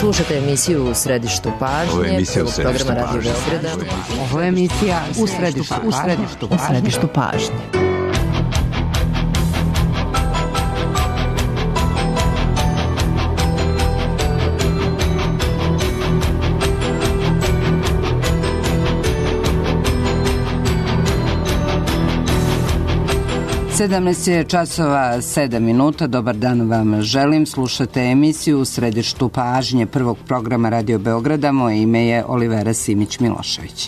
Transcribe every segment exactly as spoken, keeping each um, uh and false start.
Slušate emisiju U središtu pažnje. Ovo je emisija U središtu pažnje. Ovo je emisija U središtu, u središtu, u središtu pažnje. sedamnaest je časova sedam minuta. Dobar dan vam želim. Slušate emisiju U središtu pažnje prvog programa Radio Beograda. Moje ime je Olivera Simić-Milošević.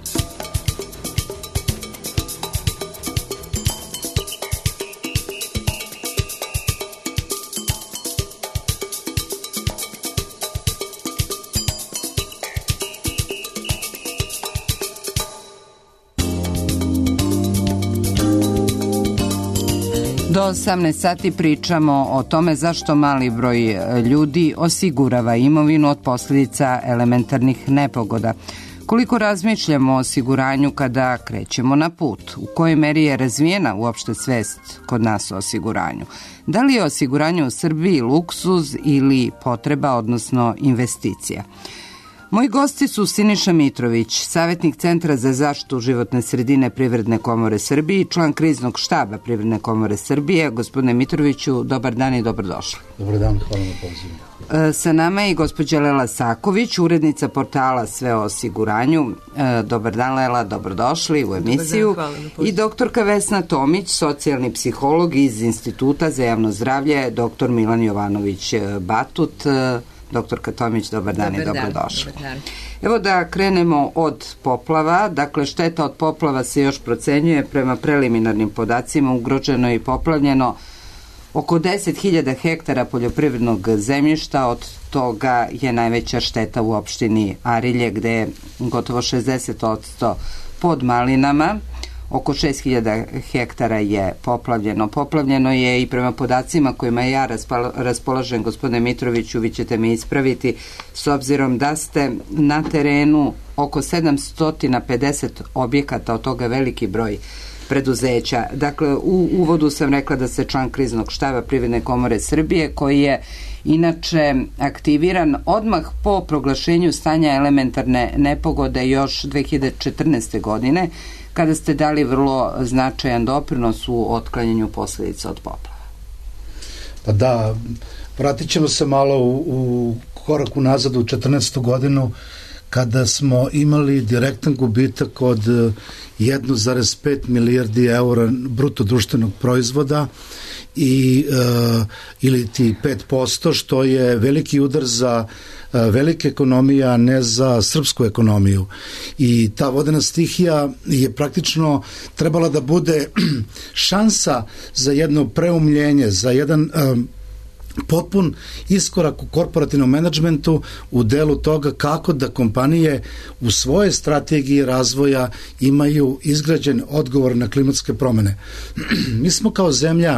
Do osamnaest sati pričamo o tome zašto mali broj ljudi osigurava imovinu od posljedica elementarnih nepogoda. Koliko razmišljamo o osiguranju kada krećemo na put? U kojoj meri je razvijena uopšte svest kod nas o osiguranju? Da li je osiguranje u Srbiji luksuz ili potreba, odnosno investicija? Moji gosti su Siniša Mitrović, savjetnik Centra za zaštitu životne sredine Privredne komore Srbije i član kriznog štaba Privredne komore Srbije. Gospodine Mitroviću, dobar dan i dobrodošli. Dobar dan, hvala na pozivu. Sa nama je i gospođa Lela Saković, urednica portala Sve o osiguranju. Dobar dan, Lela, dobrodošli u emisiju. Dobar dan, hvala na pozivu. I doktorka Vesna Tomić, socijalni psiholog iz Instituta za javno zdravlje, doktor Milan Jovanović Batut. Doktorka Tomić, dobar dan i dobrodošli. Evo da krenemo od poplava. Dakle, šteta od poplava se još procenjuje. Prema preliminarnim podacima ugroženo je i poplavljeno oko deset hiljada hektara poljoprivrednog zemljišta. Od toga je najveća šteta u opštini Arilje, gde je gotovo šezdeset posto pod malinama. Oko šest hiljada hektara je poplavljeno. Poplavljeno je i prema podacima kojima ja raspolažem, gospodine Mitroviću, vi ćete me ispraviti, s obzirom da ste na terenu oko sedamsto pedeset objekata, od toga veliki broj preduzeća. Dakle, u uvodu sam rekla da se član kriznog štaba Privredne komore Srbije, koji je inače aktiviran odmah po proglašenju stanja elementarne nepogode još dve hiljade četrnaeste. godine, kada ste dali vrlo značajan doprinos u otklanjanju posljedica od poplava. Pa da, vratit ćemo se malo u, u korak unazad u četrnaestu godinu, kada smo imali direktan gubitak od jedan zarez pet milijardi eura bruto društvenog proizvoda i e, ili ti pet posto, što je veliki udar za e, velike ekonomije, a ne za srpsku ekonomiju. I ta vodena stihija je praktično trebala da bude šansa za jedno preumljenje, za jedan e, potpun iskorak u korporativnom menadžmentu u delu toga kako da kompanije u svoje strategiji razvoja imaju izgrađen odgovor na klimatske promene. Mi smo kao zemlja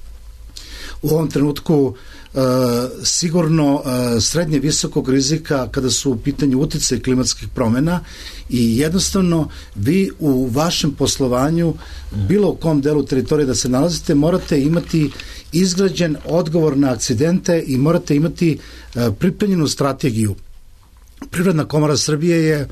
u ovom trenutku e, sigurno e, srednje visokog rizika kada su u pitanju uticaja klimatskih promena i jednostavno vi u vašem poslovanju, bilo u kom delu teritorije da se nalazite, morate imati izgrađen odgovor na akcidente i morate imati e, pripremljenu strategiju. Privredna komora Srbije je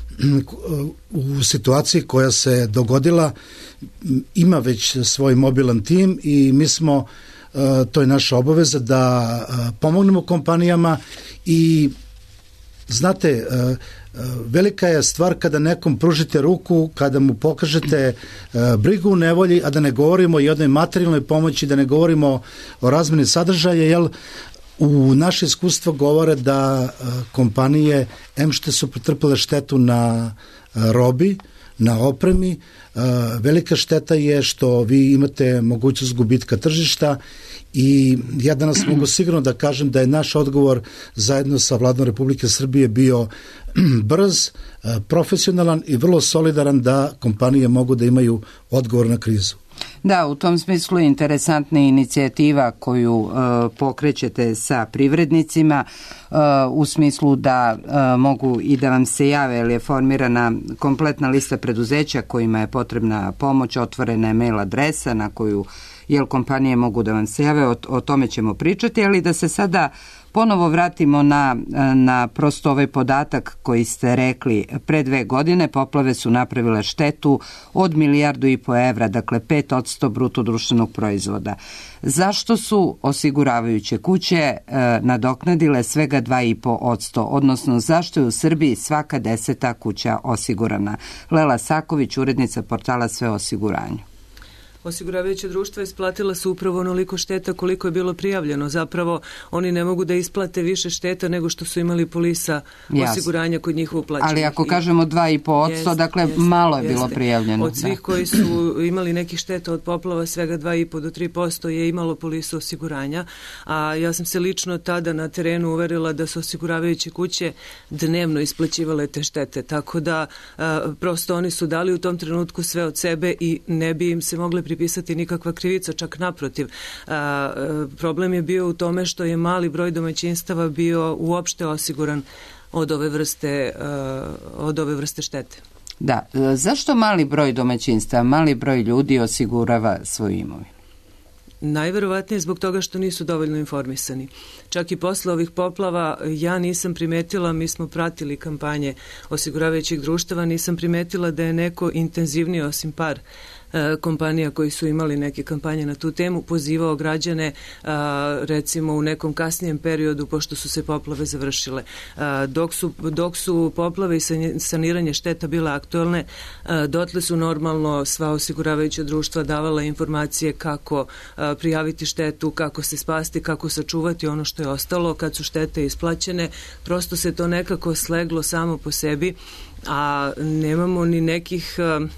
u situaciji koja se dogodila, ima već svoj mobilan tim i mi smo, to je naša obaveza da pomognemo kompanijama i znate, velika je stvar kada nekom pružite ruku, kada mu pokažete brigu u nevolji, a da ne govorimo o jednoj materijalnoj pomoći, da ne govorimo o razmeni sadržaja, jer u naše iskustvo govore da kompanije, em što su pretrpele štetu na robi, na opremi, velika šteta je što vi imate mogućnost gubitka tržišta i ja danas mogu sigurno da kažem da je naš odgovor zajedno sa Vladom Republike Srbije bio brz, profesionalan i vrlo solidaran da kompanije mogu da imaju odgovor na krizu. Da, u tom smislu je interesantna inicijativa koju uh, pokrećete sa privrednicima uh, u smislu da uh, mogu i da vam se jave, jer je formirana kompletna lista preduzeća kojima je potrebna pomoć, otvorena je mail adresa na koju jel kompanije mogu da vam se jave, o, o tome ćemo pričati, ali da se sada ponovo vratimo na, na prosto ovaj podatak koji ste rekli. Pre dve godine poplave su napravile štetu od milijardu i po evra, dakle pet odsto bruto društvenog proizvoda. Zašto su osiguravajuće kuće e, nadoknadile svega dva i po odsto, odnosno zašto je u Srbiji svaka deseta kuća osigurana? Lela Saković, urednica portala Sve osiguranje. Osiguravajuća društva isplatila su upravo onoliko šteta koliko je bilo prijavljeno. Zapravo oni ne mogu da isplate više šteta nego što su imali polisa Jasne. osiguranja kod njih uplaćenih. Ali ako kažemo dva i po odsto, dakle jest, malo je jeste. bilo prijavljeno. Od svih da. koji su imali nekih šteta od poplava, svega dva i po do tri posto je imalo polisu osiguranja. A ja sam se lično tada na terenu uverila da su osiguravajuće kuće dnevno isplaćivale te štete. Tako da a, prosto oni su dali u tom trenutku sve od sebe i ne bi im se mogli pripisati nikakva krivica, čak naprotiv. A, problem je bio u tome što je mali broj domaćinstava bio uopšte osiguran od ove vrste, a, od ove vrste štete. Da, zašto mali broj domaćinstava, mali broj ljudi osigurava svoju imovinu? Najverovatnije zbog toga što nisu dovoljno informisani. Čak i posle ovih poplava ja nisam primetila, mi smo pratili kampanje osiguravajućih društava, nisam primetila da je neko intenzivnije osim par kompanija koji su imali neke kampanje na tu temu, pozivao građane recimo u nekom kasnijem periodu pošto su se poplave završile. Dok su, dok su poplave i saniranje šteta bile aktualne, dotle su normalno sva osiguravajuća društva davala informacije kako prijaviti štetu, kako se spasti, kako sačuvati ono što je ostalo. Kad su štete isplaćene, prosto se to nekako sleglo samo po sebi, a nemamo ni nekih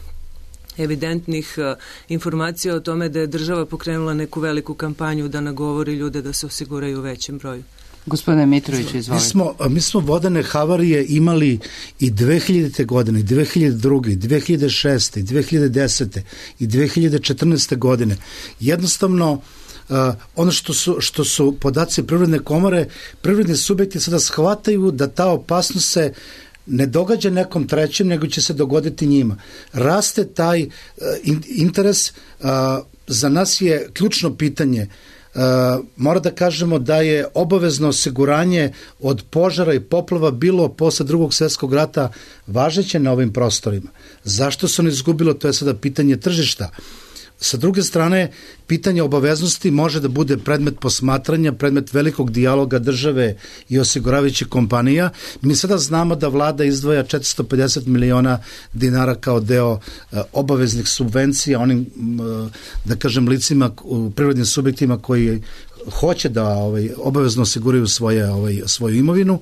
evidentnih uh, informacija o tome da je država pokrenula neku veliku kampanju da nagovori ljude da se osiguraju u većem broju. Gospodine Mitrović, izvolite. Mi smo, mi smo vodene havarije imali i dve hiljadite. godine, i dve hiljade druge, i dve hiljade šeste, i dve hiljade desete, i dve hiljade četrnaeste. godine. Jednostavno, uh, ono što su, što su podaci Privredne komore, privredni subjekti sada shvataju da ta opasnost se ne događa nekom trećem, nego će se dogoditi njima. Raste taj uh, in, interes, uh, za nas je ključno pitanje, uh, mora da kažemo da je obavezno osiguranje od požara i poplava bilo posle drugog svjetskog rata važeće na ovim prostorima. Zašto se ono izgubilo, to je sada pitanje tržišta. Sa druge strane, pitanje obaveznosti može da bude predmet posmatranja, predmet velikog dijaloga države i osiguravajućih kompanija. Mi sada znamo da vlada izdvaja četiristo pedeset miliona dinara kao deo uh, obaveznih subvencija onim, uh, da kažem, licima, u privrednim subjektima koji hoće da ovaj, obavezno osiguraju svoje, ovaj, svoju imovinu.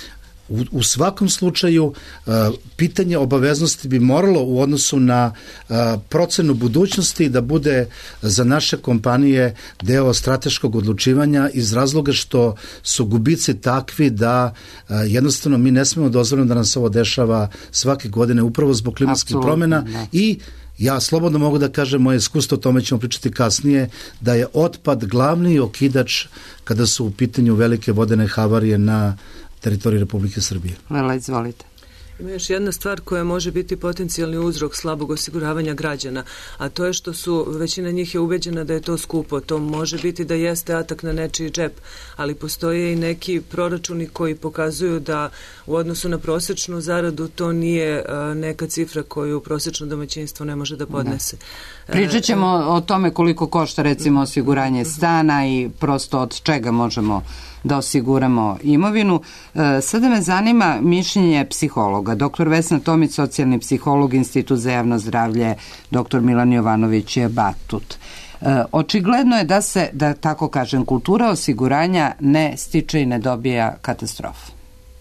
U, u svakom slučaju uh, pitanje obaveznosti bi moralo u odnosu na uh, procenu budućnosti da bude za naše kompanije deo strateškog odlučivanja iz razloga što su gubici takvi da uh, jednostavno mi ne smemo dozvoliti da nam se ovo dešava svake godine upravo zbog klimatskih Absolutno, promjena ne. I ja slobodno mogu da kažem, moje iskustvo, o tome ćemo pričati kasnije, da je otpad glavni okidač kada su u pitanju velike vodene havarije na teritoriji Republike Srbije. Lela, izvolite. Ima još jedna stvar koja može biti potencijalni uzrok slabog osiguravanja građana, a to je što su, većina njih je ubeđena da je to skupo. To može biti da jeste atak na nečiji džep, ali postoje i neki proračuni koji pokazuju da u odnosu na prosečnu zaradu to nije a, neka cifra koju prosečno domaćinstvo ne može da podnese. Da. Pričat ćemo e, o tome koliko košta recimo osiguranje stana i prosto od čega možemo da osiguramo imovinu. E, sada me zanima mišljenje psihologa. Doktor Vesna Tomić, socijalni psiholog, Institut za javno zdravlje, doktor Milan Jovanović je Batut. E, očigledno je da se, da tako kažem, kultura osiguranja ne stiče i ne dobija katastrofu.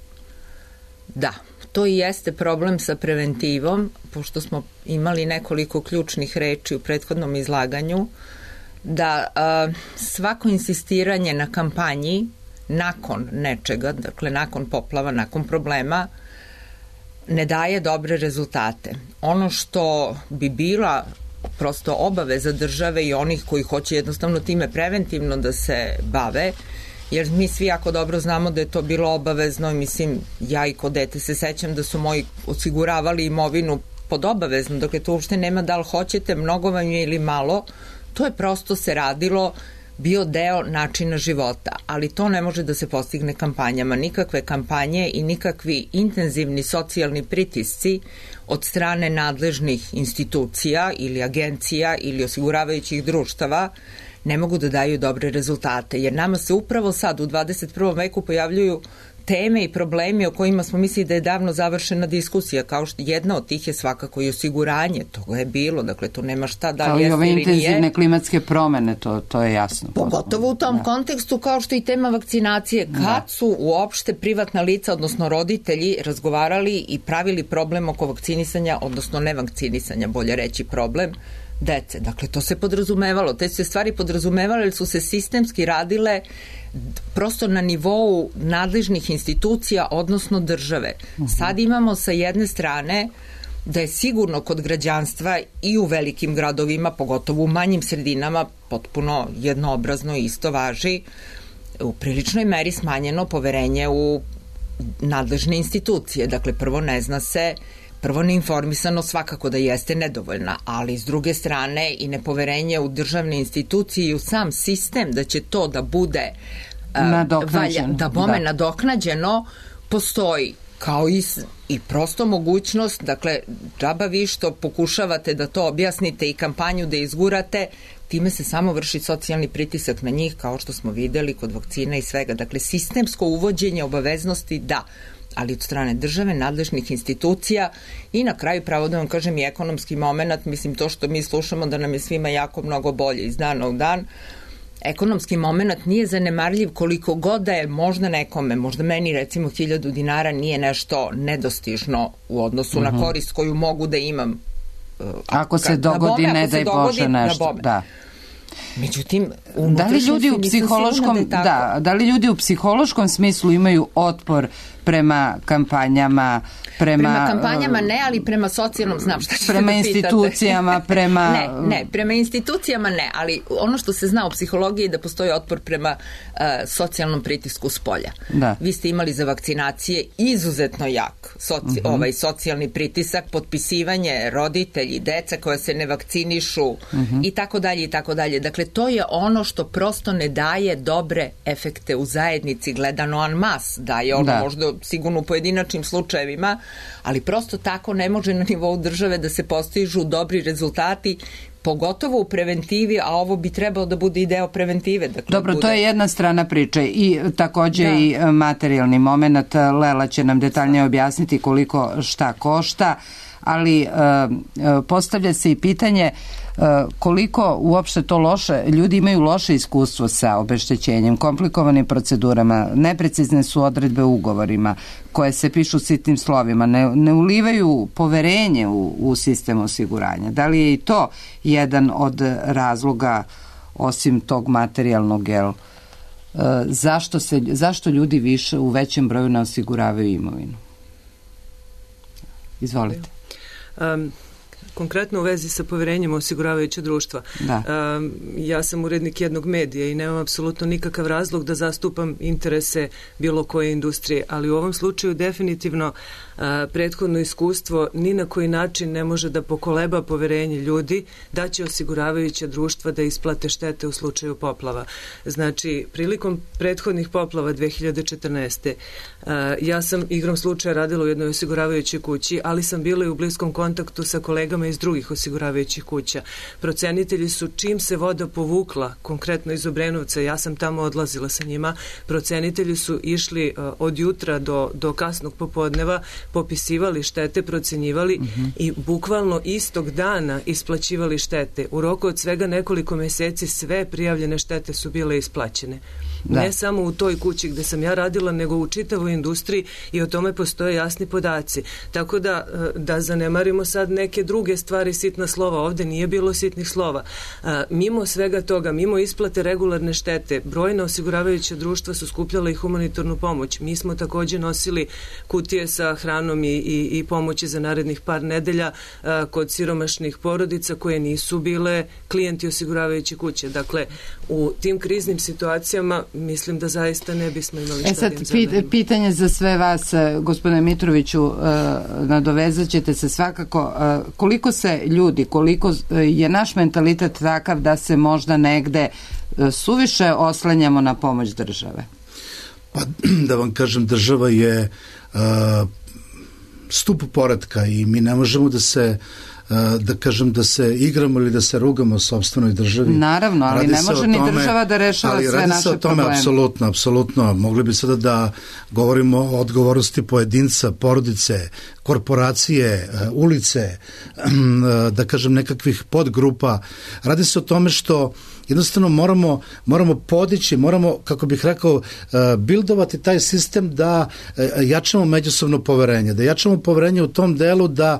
Da, to i jeste problem sa preventivom, pošto smo imali nekoliko ključnih reči u prethodnom izlaganju, da a, svako insistiranje na kampanji nakon nečega, dakle nakon poplava, nakon problema, ne daje dobre rezultate. Ono što bi bila prosto obaveza države i onih koji hoće jednostavno time preventivno da se bave, jer mi svi jako dobro znamo da je to bilo obavezno i mislim, ja i kod dete se sećam da su moji osiguravali imovinu pod obavezno, dakle to uopšte nema da li hoćete, mnogo vam je ili malo, To je prosto se radilo, bio deo načina života, ali to ne može da se postigne kampanjama. Nikakve kampanje i nikakvi intenzivni socijalni pritisci od strane nadležnih institucija ili agencija ili osiguravajućih društava ne mogu da daju dobre rezultate, jer nama se upravo sad u dvadeset prvom veku pojavljuju teme i problemi o kojima smo mislili da je davno završena diskusija, kao što jedna od tih je svakako i osiguranje, toga je bilo, dakle to nema šta da li jeste ili nije. Kao i ove intenzivne klimatske promene, to, to je jasno. Pogotovo u tom da. kontekstu kao što i tema vakcinacije, kad da. su uopšte privatna lica, odnosno roditelji, razgovarali i pravili problem oko vakcinisanja, odnosno nevakcinisanja, bolje reći problem, dece. Dakle, to se podrazumevalo. Te su se stvari podrazumevale jer su se sistemski radile prosto na nivou nadležnih institucija, odnosno države. Uh-huh. Sad imamo sa jedne strane da je sigurno kod građanstva i u velikim gradovima, pogotovo u manjim sredinama, potpuno jednoobrazno isto važi, u priličnoj meri smanjeno poverenje u nadležne institucije. Dakle, prvo ne zna se Prvo, neinformisano svakako da jeste nedovoljna, ali s druge strane i nepoverenje u državne institucije i u sam sistem da će to da bude uh, valja, da bome da. nadoknađeno, postoji kao i, i prosto mogućnost, dakle, džaba vi što pokušavate da to objasnite i kampanju da izgurate, time se samo vrši socijalni pritisak na njih, kao što smo videli kod vakcina i svega. Dakle, sistemsko uvođenje obaveznosti da, ali od strane države, nadležnih institucija i na kraju, pravo da vam kažem, i ekonomski moment, mislim to što mi slušamo da nam je svima jako mnogo bolje iz dana u dan, ekonomski moment nije zanemarljiv koliko god da je možda nekome, možda meni recimo hiljadu dinara nije nešto nedostižno u odnosu uh-huh. na korist koju mogu da imam. Ako se dogodi, bome, ne daj Bože nešto, da. Međutim, da li ljudi u psihološkom da, da, da li ljudi u psihološkom smislu imaju otpor prema kampanjama, prema... Prema kampanjama ne, ali prema socijalnom, znam šta ćete prema da institucijama, prema... Ne, ne, prema institucijama ne, ali ono što se zna u psihologiji je da postoji otpor prema uh, socijalnom pritisku s polja. Da. Vi ste imali za vakcinacije izuzetno jak soci, uh-huh. ovaj socijalni pritisak, potpisivanje roditelji, deca koja se ne vakcinišu uh-huh. i tako dalje i tako dalje. Dakle, to je ono što prosto ne daje dobre efekte u zajednici, gledano en mas, daje ono da. možda sigurno u pojedinačnim slučajevima, ali prosto tako ne može na nivou države da se postižu dobri rezultati, pogotovo u preventivi, a ovo bi trebalo da bude i deo preventive. Dakle, Dobro, bude... to je jedna strana priče i takođe da. i materijalni moment. Lela će nam detaljnije objasniti koliko šta košta, ali e, postavlja se i pitanje koliko uopšte to loše, ljudi imaju loše iskustvo sa obeštećenjem, komplikovanim procedurama, neprecizne su odredbe u ugovorima koje se pišu sitnim slovima, ne, ne ulivaju poverenje u, u sistem osiguranja. Da li je i to jedan od razloga, osim tog materijalnog, jel, zašto, se, zašto ljudi više u većem broju ne osiguravaju imovinu? Izvolite. Um, Konkretno u vezi sa poverenjem osiguravajuće društva. Da. Um, ja sam urednik jednog medija i nemam apsolutno nikakav razlog da zastupam interese bilo koje industrije, ali u ovom slučaju definitivno uh, prethodno iskustvo ni na koji način ne može da pokoleba poverenje ljudi da će osiguravajuća društva da isplate štete u slučaju poplava. Znači, prilikom prethodnih poplava dve hiljade četrnaeste. Uh, ja sam igrom slučaja radila u jednoj osiguravajućoj kući, ali sam bila i u bliskom kontaktu sa kolegama iz drugih osiguravajućih kuća. Procenitelji su, čim se voda povukla, konkretno iz Obrenovca, ja sam tamo odlazila sa njima, procenitelji su išli uh, od jutra do, do kasnog popodneva, popisivali štete, procenjivali uh-huh. i bukvalno istog dana isplaćivali štete. U roku od svega nekoliko meseci sve prijavljene štete su bile isplaćene. Da. Ne samo u toj kući gde sam ja radila, nego u čitavoj industriji i o tome postoje jasni podaci. Tako da, da zanemarimo sad neke druge stvari, sitna slova, ovde nije bilo sitnih slova. A, mimo svega toga, mimo isplate regularne štete, brojna osiguravajuća društva su skupljala i humanitarnu pomoć. Mi smo takođe nosili kutije sa hranom i, i, i pomoći za narednih par nedelja a, kod siromašnih porodica koje nisu bile klijenti osiguravajuće kuće. Dakle, u tim kriznim situacijama mislim da zaista ne bismo imali šta. E sad, pit, pitanje za sve vas, gospodine Mitroviću, uh, nadovezat ćete se svakako, uh, koliko se ljudi, koliko je naš mentalitet takav da se možda negde suviše oslanjamo na pomoć države? Pa da vam kažem, država je uh, stup poretka i mi ne možemo da se da kažem da se igramo ili da se rugamo sopstvenoj državi. Naravno, ali radi ne može ni država da rešava sve naše probleme. Ali radi se o tome, apsolutno, apsolutno. Mogli bi sada da govorimo o odgovornosti pojedinca, porodice, korporacije, ulice, da kažem nekakvih podgrupa. Radi se o tome što jednostavno moramo, moramo podići, moramo, kako bih rekao, bildovati taj sistem da jačamo međusobno poverenje, da jačamo poverenje u tom delu da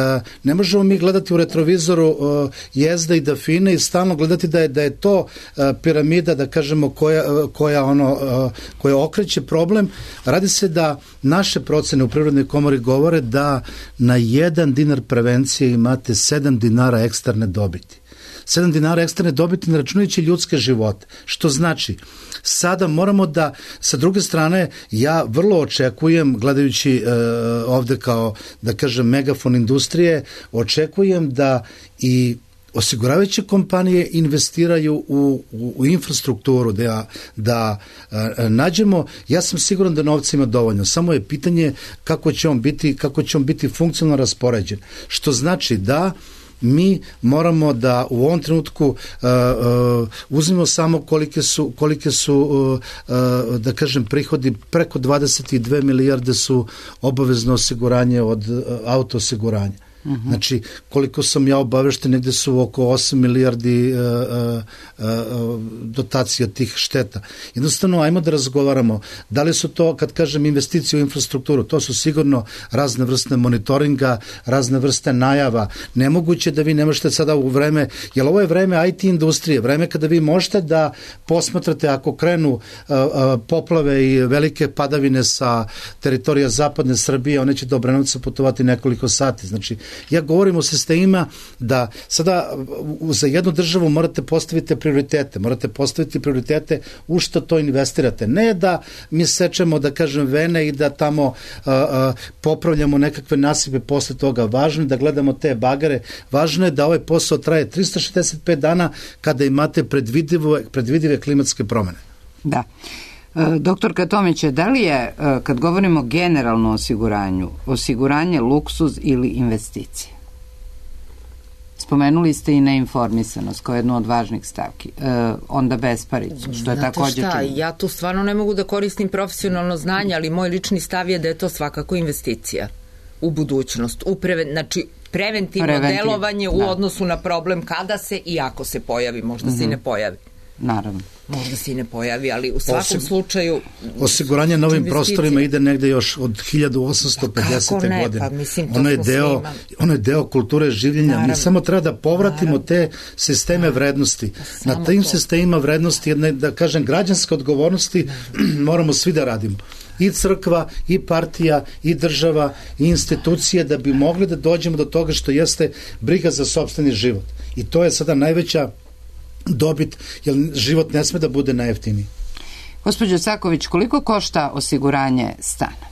ne možemo mi gledati u retrovizoru Jezda i Dafine i stalno gledati da je, da je to piramida, da kažemo, koja, koja, ono, koja okreće problem. Radi se da naše procene u Privrednoj komori govore da na jedan dinar prevencije imate sedam dinara eksterne dobiti. sedam dinara eksterne dobiti ne računajući ljudske živote. Što znači, sada moramo da, sa druge strane, ja vrlo očekujem, gledajući e, ovde kao, da kažem, megafon industrije, očekujem da i osiguravajuće kompanije investiraju u, u, u infrastrukturu, da, da a, nađemo, ja sam siguran da novca ima dovoljno, samo je pitanje kako će on biti, kako će on biti funkcionalno raspoređen. Što znači da mi moramo da u ovom trenutku uh, uh, uzmemo samo kolike su, kolike su uh, uh, da kažem, prihodi, preko dvadeset dve milijarde su obavezno osiguranje od uh, auto osiguranja. Uh-huh. Znači, koliko sam ja obavešten, negde su oko osam milijardi uh, uh, uh, dotacija tih šteta. Jednostavno, ajmo da razgovaramo. Da li su to, kad kažem investicije u infrastrukturu, to su sigurno razne vrste monitoringa, razne vrste najava. Nemoguće da vi ne možete sada u vreme, jer ovo je vreme I T industrije, vreme kada vi možete da posmatrate ako krenu uh, uh, poplave i velike padavine sa teritorija zapadne Srbije, one će do Obrenovca putovati nekoliko sati. Znači, ja govorim o sistemima da sada za jednu državu morate postaviti prioritete, morate postaviti prioritete u što to investirate. Ne da mi sečemo, da kažem, vene i da tamo a, a, popravljamo nekakve nasipe posle toga. Važno je da gledamo te bagare, važno je da ovaj posao traje tristo šezdeset pet dana kada imate predvidive, predvidive klimatske promene. Da. Doktorka Tomiće, da li je, kad govorimo generalno o osiguranju, osiguranje luksuz ili investicije? Spomenuli ste i neinformisanost kao jednu od važnih stavki. E, onda besparicu, što je Znate također šta, činjenje. Ja tu stvarno ne mogu da koristim profesionalno znanje, ali moj lični stav je da je to svakako investicija u budućnost, u preven, znači preventivno Preventiv, delovanje u da. odnosu na problem kada se i ako se pojavi, možda mm-hmm. se i ne pojavi. Naravno. Možda se i ne pojavi, ali u svakom Osim, slučaju... Osiguranje na ovim prostorima ide negde još od hiljadu osamsto pedesete. Pa godine. Pa mislim, to ono, je deo, ono je deo kulture življenja. Naravno. Mi samo treba da povratimo Naravno. te sisteme Naravno. vrednosti. Pa na tim to. sistemima vrednosti, jedne, da kažem, građanske odgovornosti moramo svi da radimo. I crkva, i partija, i država, i institucije, da bi mogli da dođemo do toga što jeste briga za sopstveni život. I to je sada najveća dobit, jer život ne sme da bude najjeftiniji. Gospođo Caković, koliko košta osiguranje stana?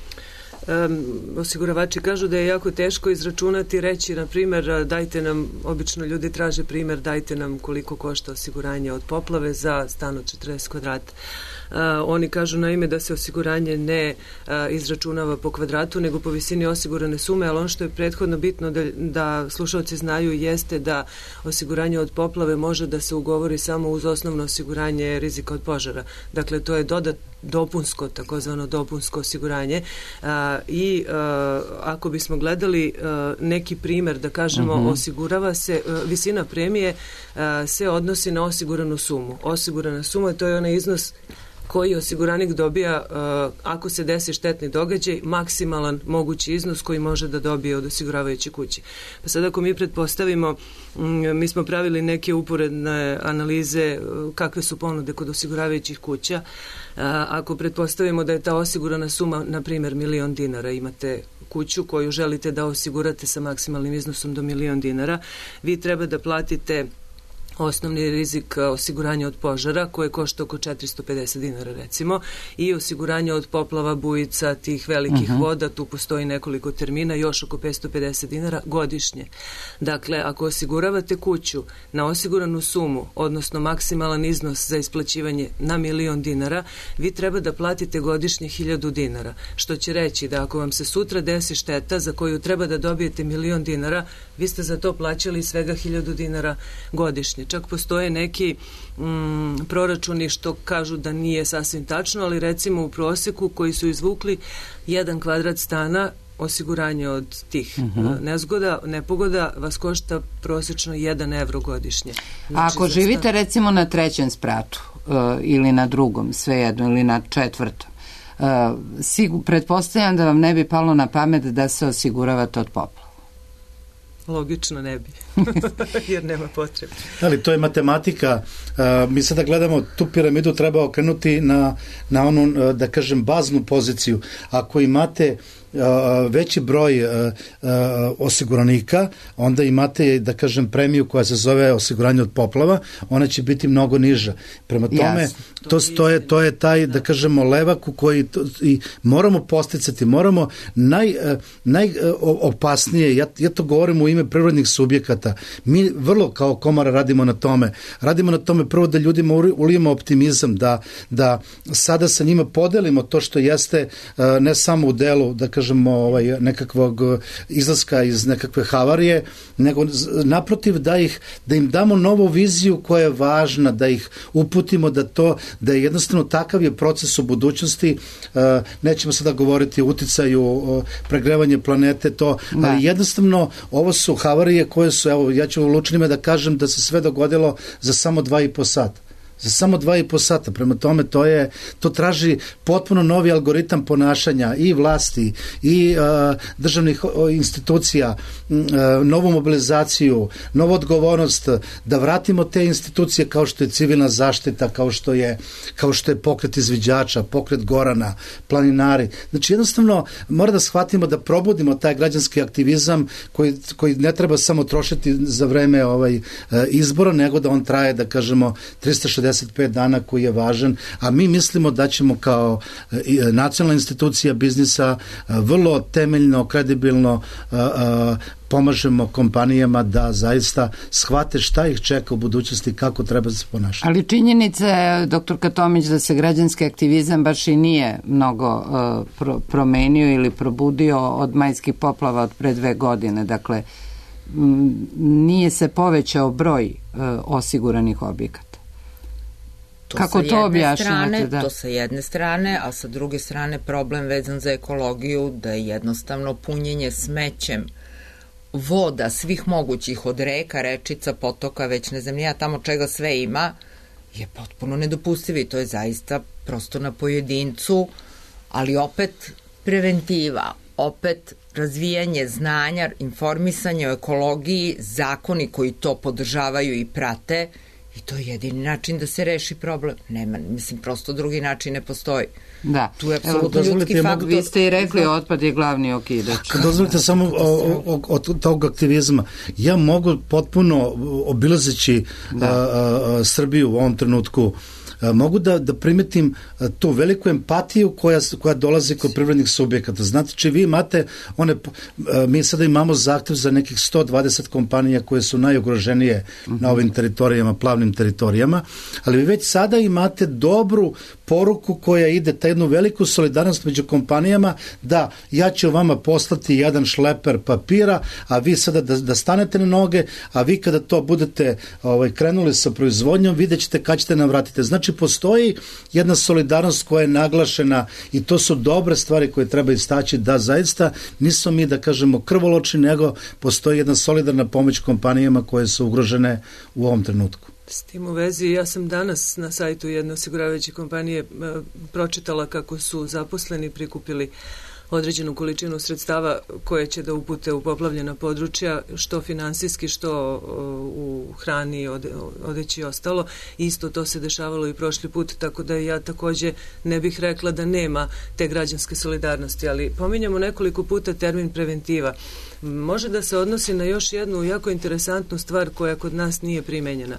Um, osiguravači kažu da je jako teško izračunati, reći, na primjer, dajte nam, obično ljudi traže primjer, dajte nam koliko košta osiguranje od poplave za stan od četrdeset kvadrata. Uh, oni kažu naime da se osiguranje ne uh, izračunava po kvadratu, nego po visini osigurane sume, ali ono što je prethodno bitno da, da slušalci znaju jeste da osiguranje od poplave može da se ugovori samo uz osnovno osiguranje rizika od požara. Dakle, to je dodat dopunsko, takozvano dopunsko osiguranje uh, i uh, ako bismo gledali uh, neki primer, da kažemo, uh-huh. osigurava se, uh, visina premije uh, se odnosi na osiguranu sumu. Osigurana suma, to je onaj iznos koji osiguranik dobija uh, ako se desi štetni događaj, maksimalan mogući iznos koji može da dobije od osiguravajuće kuće. Pa sad ako mi pretpostavimo, um, mi smo pravili neke uporedne analize uh, kakve su ponude kod osiguravajućih kuća, uh, ako pretpostavimo da je ta osigurana suma, na primjer, milion dinara, imate kuću koju želite da osigurate sa maksimalnim iznosom do milion dinara, vi treba da platite osnovni rizik osiguranja od požara koje košta oko četiristo pedeset dinara recimo i osiguranje od poplava, bujica, tih velikih uh-huh. voda, tu postoji nekoliko termina, još oko petsto pedeset dinara godišnje. Dakle, ako osiguravate kuću na osiguranu sumu, odnosno maksimalan iznos za isplaćivanje na milion dinara, vi treba da platite godišnje hiljadu dinara, što će reći da ako vam se sutra desi šteta za koju treba da dobijete milion dinara, vi ste za to plaćali svega hiljadu dinara godišnje. Čak postoje neki mm, proračuni što kažu da nije sasvim tačno, ali recimo u proseku koji su izvukli jedan kvadrat stana, osiguranje od tih uh-huh. nezgoda, nepogoda vas košta prosečno jedan evro godišnje. Znači, ako živite stan... recimo na trećem spratu uh, ili na drugom, svejedno, ili na četvrtom, uh, sigur, pretpostavljam da vam ne bi palo na pamet da se osiguravate od poplava. Logično ne bi, jer nema potrebe. Ali to je matematika. Uh, mi sada gledamo tu piramidu, treba okrenuti na, na onu, uh, da kažem, baznu poziciju. Ako imate uh, veći broj uh, uh, osiguranika, onda imate, da kažem, premiju koja se zove osiguranje od poplava, ona će biti mnogo niža. Prema tome, yes. to, to, je, to je taj, da, da kažemo, levak u koji to, i moramo posticati, moramo naj, uh, najopasnije, ja, ja to govorim u ime privrednih subjekata, mi vrlo kao komora radimo na tome. Radimo na tome prvo da ljudima ulijemo optimizam, da, da sada sa njima podelimo to što jeste ne samo u delu, da kažemo, ovaj, nekakvog izlaska iz nekakve havarije, nego naprotiv da, ih, da im damo novu viziju koja je važna, da ih uputimo da to, da je jednostavno takav je proces u budućnosti. Nećemo sada govoriti o uticaju, pregrevanje planete, to, da. Ali jednostavno ovo su havarije koje su, evo, ja ću u Lučanima da kažem da se sve dogodilo za samo dva i po sata. Za samo dva i po sata. Prema tome, to je, to traži potpuno novi algoritam ponašanja i vlasti i uh, državnih institucija, uh, novu mobilizaciju, novu odgovornost, da vratimo te institucije kao što je civilna zaštita, kao što je, kao što je pokret izviđača, pokret Gorana, planinari. Znači, jednostavno, mora da shvatimo da probudimo taj građanski aktivizam koji, koji ne treba samo trošiti za vreme ovaj, izbora, nego da on traje, da kažemo, trista šezdeset pet dana koji je važan, a mi mislimo da ćemo kao nacionalna institucija biznisa vrlo temeljno, kredibilno pomažemo kompanijama da zaista shvate šta ih čeka u budućnosti, kako treba da se ponašati. Ali činjenica je, doktor Tomić, da se građanski aktivizam baš i nije mnogo uh, pro, promenio ili probudio od majskih poplava od pre dve godine. Dakle, m, nije se povećao broj uh, osiguranih objekata. To Kako to objašnjate? Strane, da. To sa jedne strane, a sa druge strane problem vezan za ekologiju, da je jednostavno punjenje smećem voda svih mogućih od reka, rečica, potoka, već ne znam ja tamo čega sve ima, je potpuno nedopustivo i to je zaista prosto na pojedincu, ali opet preventiva, opet razvijanje znanja, informisanje o ekologiji, zakoni koji to podržavaju i prate. I to je jedini način da se reši problem. Nema, mislim, prosto drugi način ne postoji. Da. Tu je apsolutno ljudski faktor. Vi ste i rekli, da. Otpad je glavni okidač. Kad dozvolite samo od tog aktivizma, ja mogu potpuno obilazeći da. a, a, Srbiju u ovom trenutku, mogu da, da primetim tu veliku empatiju koja, koja dolazi kod privrednih subjekata. Znate, či vi imate one, mi sada imamo zahtev za nekih sto dvadeset kompanija koje su najugroženije uh-huh. na ovim teritorijama, plavnim teritorijama, ali vi već sada imate dobru poruku koja ide, ta jednu veliku solidarnost među kompanijama, da ja ću vama poslati jedan šleper papira, a vi sada da, da stanete na noge, a vi kada to budete ovaj, krenuli sa proizvodnjom, vidjet ćete kad ćete nam vratiti. Znači, postoji jedna solidarnost koja je naglašena i to su dobre stvari koje treba istaći, da zaista nismo mi, da kažemo, krvoločni, nego postoji jedna solidarna pomoć kompanijama koje su ugrožene u ovom trenutku. S tim u vezi, ja sam danas na sajtu jedne osiguravajuće kompanije e, pročitala kako su zaposleni prikupili određenu količinu sredstava koje će da upute u poplavljena područja, što finansijski, što u hrani, ode, odeći i ostalo. Isto to se dešavalo i prošli put, tako da ja takođe ne bih rekla da nema te građanske solidarnosti, ali pominjamo nekoliko puta termin preventiva. može da se odnosi na još jednu jako interesantnu stvar koja kod nas nije primenjena.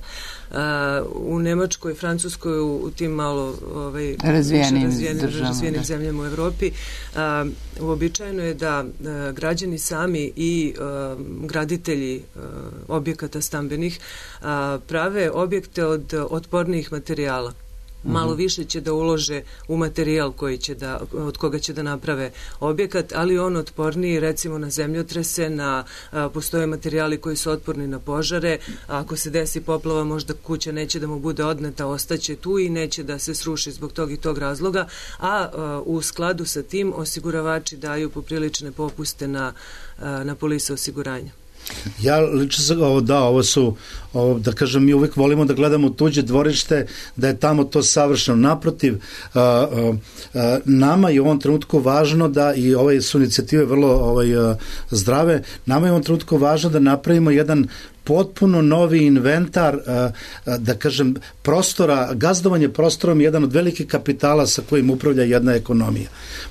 U Nemačkoj, Francuskoj, u tim malo ovaj, razvijenim, razvijenim, državama, razvijenim da. zemljama u Evropi, a, uobičajeno je da a, građani sami i a, graditelji a, objekata stambenih a, prave objekte od otpornijih materijala. Malo više će da ulože u materijal koji će da, od koga će da naprave objekat, ali on otporniji recimo na zemljotrese, na, a, postoje materijali koji su otporni na požare, a ako se desi poplava možda kuća neće da mu bude odneta, ostaće tu i neće da se sruši zbog tog i tog razloga, a, a u skladu sa tim osiguravači daju poprilične popuste na, a, na polise osiguranja. Ja lično sam ovo da, ovo su, ovo, da kažem, mi uvek volimo da gledamo tuđe dvorište, da je tamo to savršeno. Naprotiv, a, a, a, nama je u ovom trenutku važno da, i ove su inicijative vrlo ovaj, a, zdrave, nama je u ovom trenutku važno da napravimo jedan potpuno novi inventar, da kažem, prostora, gazdovanje prostorom je jedan od velikih kapitala sa kojim upravlja jedna ekonomija.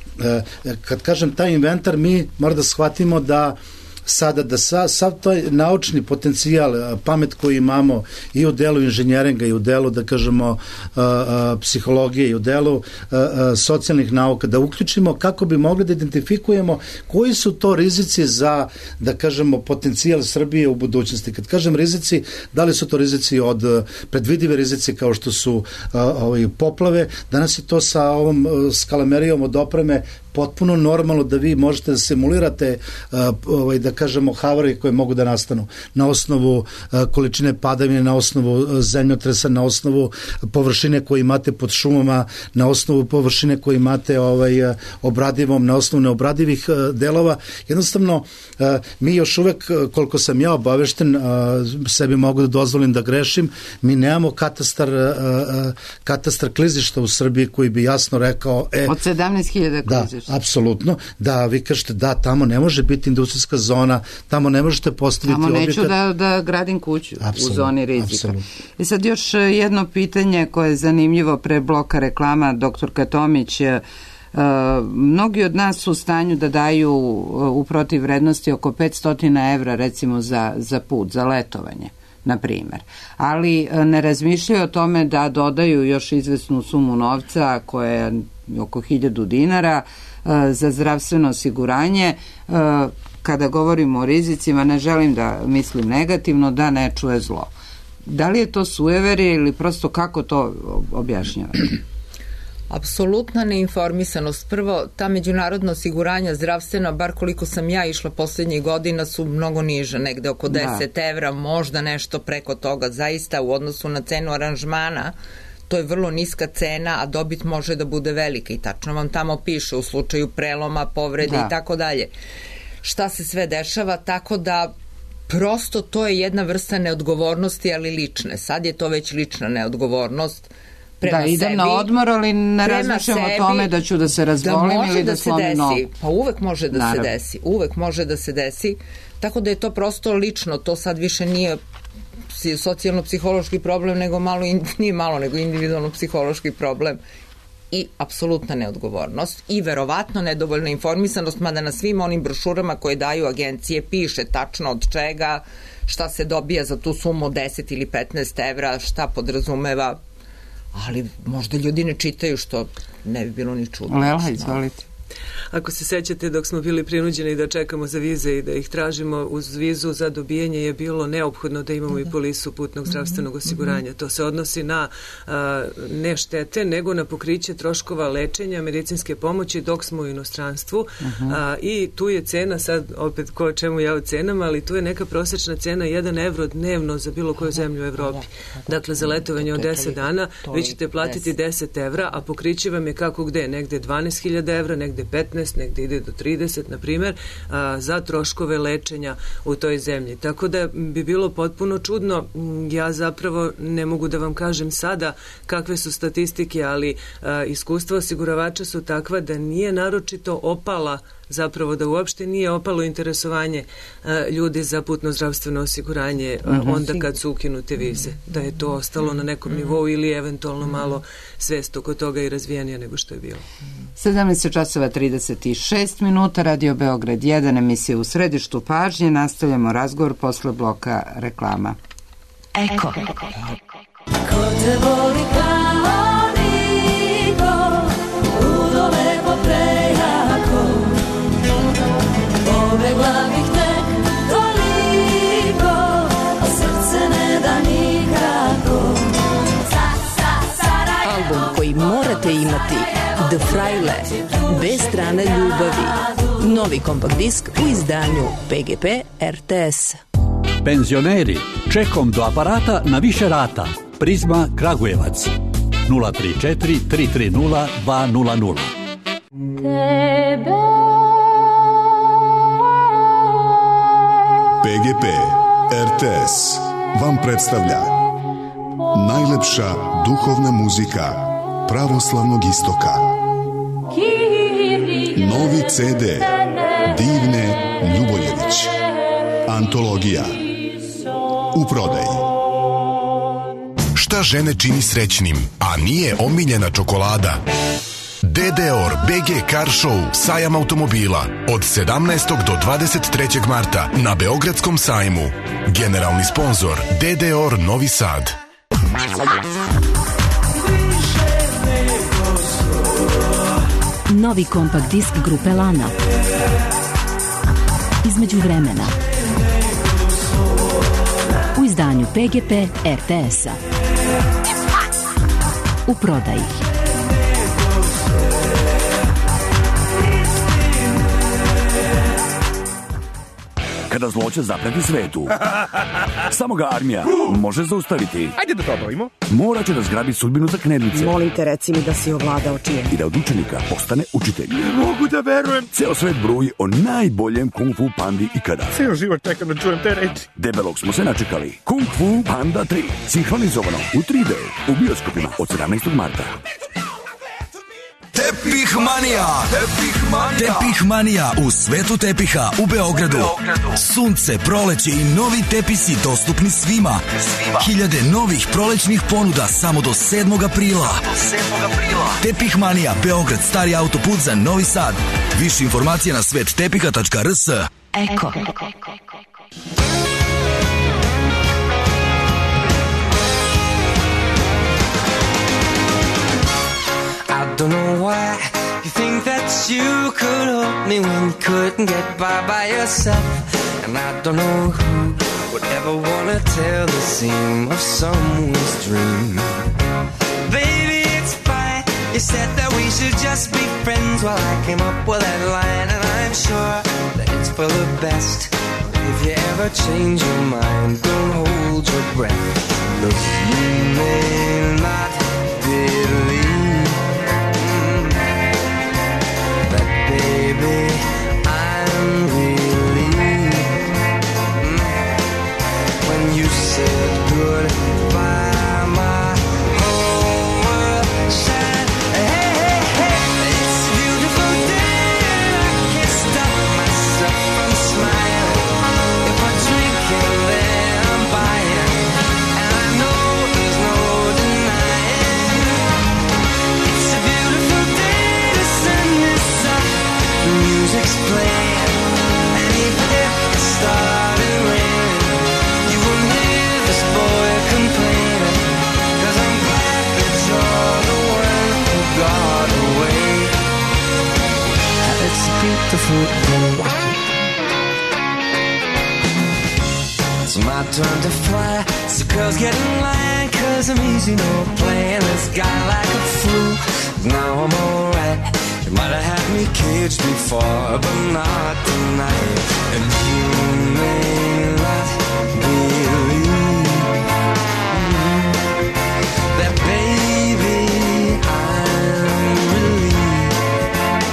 Kad kažem taj inventar, mi moramo da shvatimo da sada da sa, sav taj naučni potencijal, pamet koji imamo i u delu inženjeringa i u delu, da kažemo, a, a, psihologije i u delu a, a, socijalnih nauka, da uključimo kako bi mogli da identifikujemo koji su to rizici za, da kažemo, potencijal Srbije u budućnosti. Kad kažem rizici, da li su to rizici od predvidive rizici kao što su a, ovaj, poplave, danas je to sa ovom skalamerijom od opreme potpuno normalno da vi možete da simulirate uh, ovaj, da kažemo havarije koje mogu da nastanu na osnovu uh, količine padavine, na osnovu uh, zemljotresa, na osnovu površine koje imate pod šumama, na osnovu površine koje imate ovaj, uh, obradivom, na osnovu neobradivih uh, delova. Jednostavno, uh, mi još uvek, koliko sam ja obavešten, uh, sebi mogu da dozvolim da grešim, mi nemamo katastar, uh, katastar klizišta u Srbiji koji bi jasno rekao... E, od sedamnaest hiljada klizišta. Apsolutno, da vi kažete da tamo ne može biti industrijska zona, tamo ne možete postaviti objekat. Tamo neću da, da gradim kuću apsolutno, u zoni rizika. Apsolutno. I sad još jedno pitanje koje je zanimljivo pre bloka reklama, doktorka Tomić, Uh, mnogi od nas su u stanju da daju uh, u protivvrednosti oko petsto evra recimo za, za put, za letovanje, na primjer. Ali uh, ne razmišljaju o tome da dodaju još izvesnu sumu novca koja je oko hiljadu dinara uh, za zdravstveno osiguranje. Uh, kada govorimo o rizicima, ne želim da mislim negativno, da ne čuje zlo. Da li je to sujeverje ili prosto kako to objašnjavate? Apsolutna neinformisanost. Prvo, ta međunarodna osiguranja zdravstvena, bar koliko sam ja išla poslednjih godina, su mnogo niža, negde oko deset evra, možda nešto preko toga. Zaista u odnosu na cenu aranžmana, to je vrlo niska cena, a dobit može da bude velika i tačno vam tamo piše u slučaju preloma, povrede i tako dalje. Šta se sve dešava, tako da prosto to je jedna vrsta neodgovornosti, ali lične. Sad je to već lična neodgovornost. Prema da, idem sebi, na odmor, ali ne razmišljam o tome da ću da se razbolim da ili da, da slomim nogu. Pa uvek može da Naravno. se desi. Uvek može da se desi. Tako da je to prosto lično. To sad više nije socijalno-psihološki problem, nego malo, nije malo, nego individualno-psihološki problem. I apsolutna neodgovornost i verovatno nedovoljna informisanost, mada na svim onim brošurama koje daju agencije piše tačno od čega, šta se dobija za tu sumu deset ili petnaest evra, šta podrazumeva, ali možda ljudi ne čitaju, što ne bi bilo ni čudno. Lela, izvolite. Ako se sećate, dok smo bili prinuđeni da čekamo za vize i da ih tražimo, uz vizu za dobijanje je bilo neophodno da imamo i polisu putnog zdravstvenog osiguranja. To se odnosi na a, ne štete, nego na pokriće troškova lečenja, medicinske pomoći dok smo u inostranstvu. A, I tu je cena, sad opet ko čemu ja o cenama, ali tu je neka prosečna cena jedan evro dnevno za bilo koju zemlju u Evropi. Dakle, za letovanje od deset dana vi ćete platiti deset evra, a pokriće vam je kako gde, negde dvanaest hiljada evra, negde petnaest, negde ide do trideset, na primjer, a, za troškove lečenja u toj zemlji. Tako da bi bilo potpuno čudno, ja zapravo ne mogu da vam kažem sada kakve su statistike, ali a, iskustva osiguravača su takva da nije naročito opala zapravo da uopšte nije opalo interesovanje a, ljudi za putno zdravstveno osiguranje a, onda kad su ukinute vize, da je to ostalo na nekom nivou ili eventualno malo svest oko toga i razvijenije nego što je bilo. sedamnaest časova trideset šest minuta, Radio Beograd jedan, emisija U središtu pažnje. Nastavljamo razgovor posle bloka reklama. Eko. Ko te voli kao niko, ludo lepo prejako, pobegla bih tek toliko, a srce ne da nikako. Album koji morate imati, The Fraile, bez strane ljubavi. Novi kompakt disk u izdanju P G P R T S. Penzioneri, čekom do aparata na više rata. Prizma Kragujevac. nula tri četiri tri tri nula dva nula nula. P G P R T S vam predstavlja najlepša duhovna muzika pravoslavnog istoka. Novi C D Divne Ljuboljević. Antologija. U prodaji. Šta žene čini srećnim, a nije omiljena čokolada? D D O R B G Car Show, sajam automobila od sedamnaestog do dvadeset trećeg marta na Beogradskom sajmu. Generalni sponzor D D O R Novi Sad. Novi kompakt disk grupe Lana. Između vremena. U izdanju P G P R T S-a. U prodaji. Kada zloće zapreti svetu, samo ga armija može zaustaviti. Ajde da to brojimo. Morat će da zgrabi sudbinu za knedlice. Molim te, reci mi da si ovladao čijem. I da od učenika postane učitelj. Ne mogu da verujem. Ceo svet bruji o najboljem kung fu pandi ikada. Ceo život čekam da čujem te reči. Debelog smo se načekali. Kung Fu Panda tri. Sinhronizovano u tri D. U bioskopima od sedamnaestog marta. Tepih Manija. Tepih Manija. Tepih Manija u svetu tepiha u Beogradu. Beogradu. Sunce, proleće i novi tepisi dostupni svima. svima. Hiljade novih prolećnih ponuda samo do sedmog aprila. Do sedmog aprila. Tepih Manija, Beograd, stari autoput za Novi Sad. Više informacija na svet tepiha tačka r s. Eko. I don't know why you think that you could help me when you couldn't get by by yourself. And I don't know who would ever want to tell the seam of someone's dream. Baby, it's fine. You said that we should just be friends. Well, I came up with that line, and I'm sure that it's for the best. If you ever change your mind, don't hold your breath. Look, you may not believe, baby, I'm relieved when you said goodbye. My whole world shined. Hey, hey, hey, it's a beautiful day and I can't stop myself from smiling. If I drink and then I'm buying, and I know there's no denying. It's a beautiful day to send this up. The music's playing, and even if it started raining, you won't hear this boy complaining, 'cause I'm glad that you're the one who got away. It's a beautiful day. It's my turn to fly, so girls get in line, 'cause I'm easy, no playing this guy like a fool. Now I'm alright. You might have had me caged before, but not tonight. And you may not believe that, baby, I'm relieved.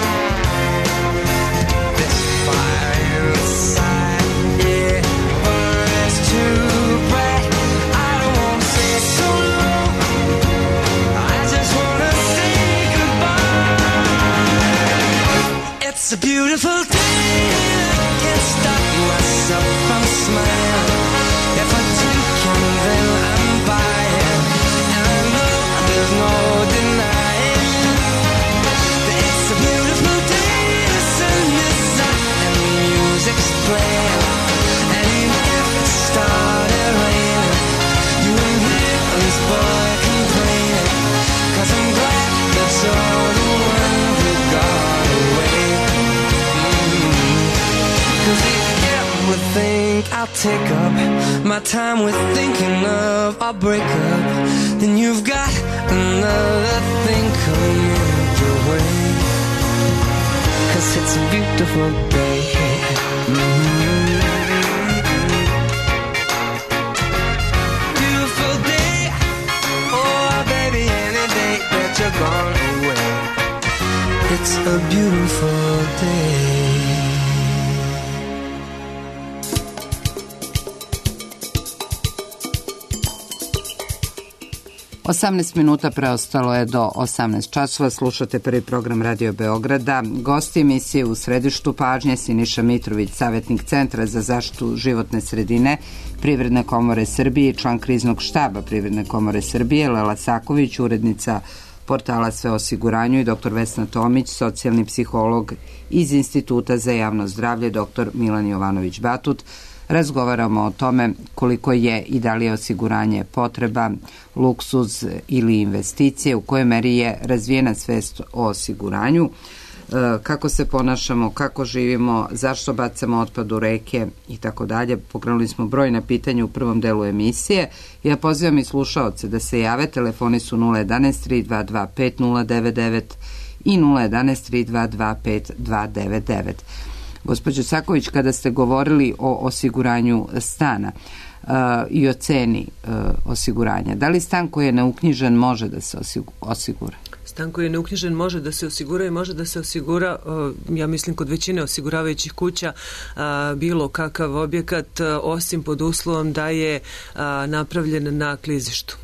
This fire inside, yeah, burns too bright. I don't want to say so long, I just want to say goodbye. It's It's a beautiful day, I can't stop myself from smiling. If I drink and then I'm buying, and I know there's no denying that it's a beautiful day. The sun is up and the music's playing, and even if it started raining, you won't hear this boy complaining, 'cause I'm glad that you're the one who got away. Mm-hmm. 'Cause if you ever think I'll take up my time with thinking of our breakup, then you've got another thing coming your way. 'Cause it's a beautiful day. Mm-hmm. Beautiful day. Oh baby, any day that you're gone away, it's a beautiful day. osamnaest minuta preostalo je do osamnaest časova. Slušate prvi program Radio Beograda. Gosti emisije u središtu pažnje Siniša Mitrović, savjetnik Centra za zaštitu životne sredine Privredne komore Srbije i član kriznog štaba Privredne komore Srbije, Lela Saković, urednica portala Sve o osiguranju, i doktor Vesna Tomić, socijalni psiholog iz Instituta za javno zdravlje, doktor Milan Jovanović Batut. Razgovaramo o tome koliko je i da li je osiguranje potreba, luksuz ili investicije, u kojoj meri je razvijena svest o osiguranju, kako se ponašamo, kako živimo, zašto bacamo otpad u reke i tako dalje. Pokrenuli smo brojna pitanja u prvom delu emisije. Ja pozivam i slušaoce da se jave. Telefoni su nula jedanaest tri dva dva pet nula devet devet i nula jedanaest tri dva dva pet dva devet devet. Gospođo Saković, kada ste govorili o osiguranju stana uh, i o ceni uh, osiguranja, da li stan koji je neuknjižen može da se osigura? Stan koji je neuknjižen može da se osigura i može da se osigura, uh, ja mislim kod većine osiguravajućih kuća, uh, bilo kakav objekat, uh, osim pod uslovom da je uh, napravljen na klizištu.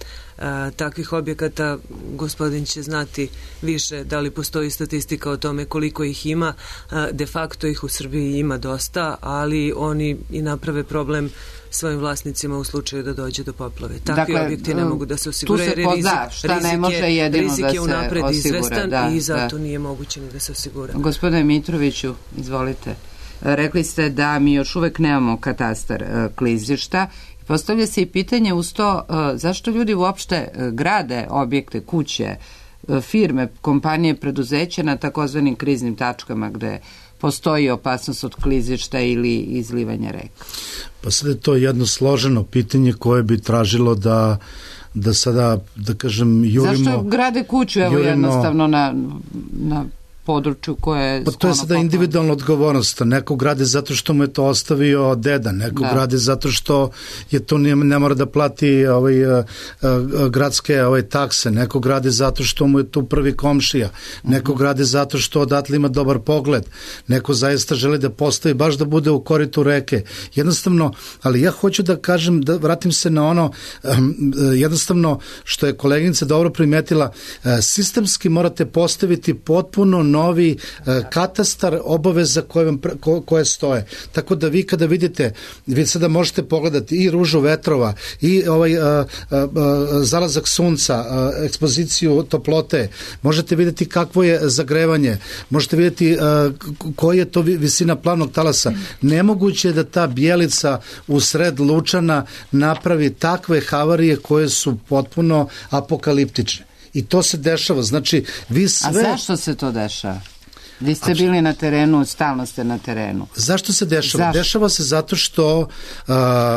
A, takvih objekata gospodin će znati više, da li postoji statistika o tome koliko ih ima. A, de facto ih u Srbiji ima dosta, ali oni i naprave problem svojim vlasnicima u slučaju da dođe do poplave. Takvi dakle, objekti ne mogu da se osiguraju, jer rizik, šta ne može jedino rizik da je unapred se osigura, izvestan da, i zato da. nije moguće ni da se osigura. Gospodine Mitroviću, izvolite. Rekli ste da mi još uvek nemamo katastar uh, klizišta. Postavlja se i pitanje uz to zašto ljudi uopšte grade objekte, kuće, firme, kompanije, preduzeće na takozvanim kriznim tačkama gde postoji opasnost od klizišta ili izlivanja reka? Pa sad je to jedno složeno pitanje koje bi tražilo da da sada, da kažem, jurimo... Zašto grade kuću, evo jurimo, jednostavno na... na području koje je... Pa to je sada individualna odgovornost. Neko grade zato što mu je to ostavio deda, neko da. grade zato što je to ne, ne mora da plati ovaj, a, a, gradske ovaj, takse, neko grade zato što mu je tu prvi komšija, neko mm-hmm. grade zato što odatle ima dobar pogled, neko zaista želi da postavi baš da bude u koritu reke. Jednostavno, ali ja hoću da kažem, da vratim se na ono, um, jednostavno što je koleginica dobro primetila, uh, sistemski morate postaviti potpuno novi uh, katastar obaveza koje, vam, ko, koje stoje. Tako da vi kada vidite, vi sada možete pogledati i ružu vetrova i ovaj uh, uh, zalazak sunca, uh, ekspoziciju toplote, možete vidjeti kakvo je zagrevanje, možete vidjeti uh, koja je to visina plavnog talasa. Nemoguće je da ta bijelica u sred Lučana napravi takve havarije koje su potpuno apokaliptične. I to se dešava, znači vi sve... A zašto se to dešava? Vi ste bili na terenu, stalno ste na terenu. Zašto se dešava? Zašto? Dešava se zato što uh,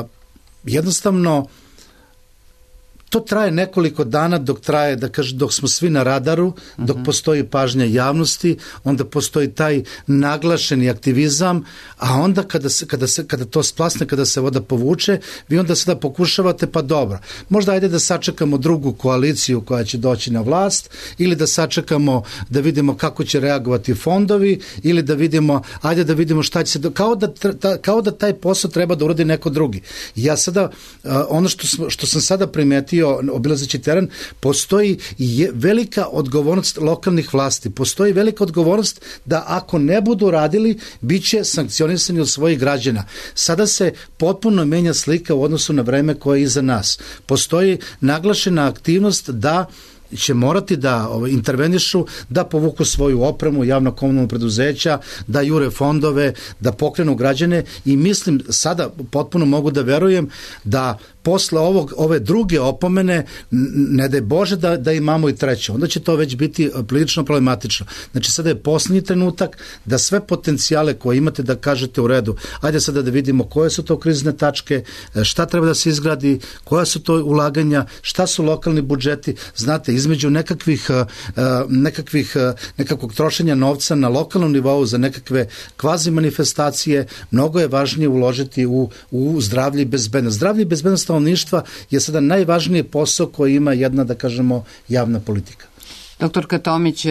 jednostavno to traje nekoliko dana dok traje, da kažem, dok smo svi na radaru, dok uh-huh. postoji pažnja javnosti, onda postoji taj naglašeni aktivizam, a onda kada se, kada se, kada to splasne, kada se voda povuče, vi onda sada pokušavate, pa dobro, možda ajde da sačekamo drugu koaliciju koja će doći na vlast, ili da sačekamo da vidimo kako će reagovati fondovi, ili da vidimo, ajde da vidimo šta će se, do, kao da, ta, kao da taj posao treba da uradi neko drugi. Ja sada, uh, ono što, smo, što sam sada primetio govorio obilazeći teren, postoji je velika odgovornost lokalnih vlasti, postoji velika odgovornost da ako ne budu radili, bit će sankcionisani od svojih građana. Sada se potpuno menja slika u odnosu na vreme koje je iza nas. Postoji naglašena aktivnost da će morati da ovaj, intervenišu, da povuku svoju opremu javno-komunalno preduzeća, da jure fondove, da pokrenu građane i mislim sada potpuno mogu da verujem da posle ovog, ove druge opomene, ne daj Bože da, da imamo i treće, onda će to već biti prilično problematično. Znači sada je poslednji trenutak da sve potencijale koje imate da kažete u redu, ajde sada da vidimo koje su to krizne tačke, šta treba da se izgradi, koja su to ulaganja, šta su lokalni budžeti, znate, između nekakvih, nekakvih nekakvog trošenja novca na lokalnom nivou za nekakve kvazi manifestacije, mnogo je važnije uložiti u, u zdravlje i bezbednost. Zdravlje i bezbednost stanovništva je sada najvažniji posao koji ima jedna, da kažemo, javna politika. Doktor Tomić,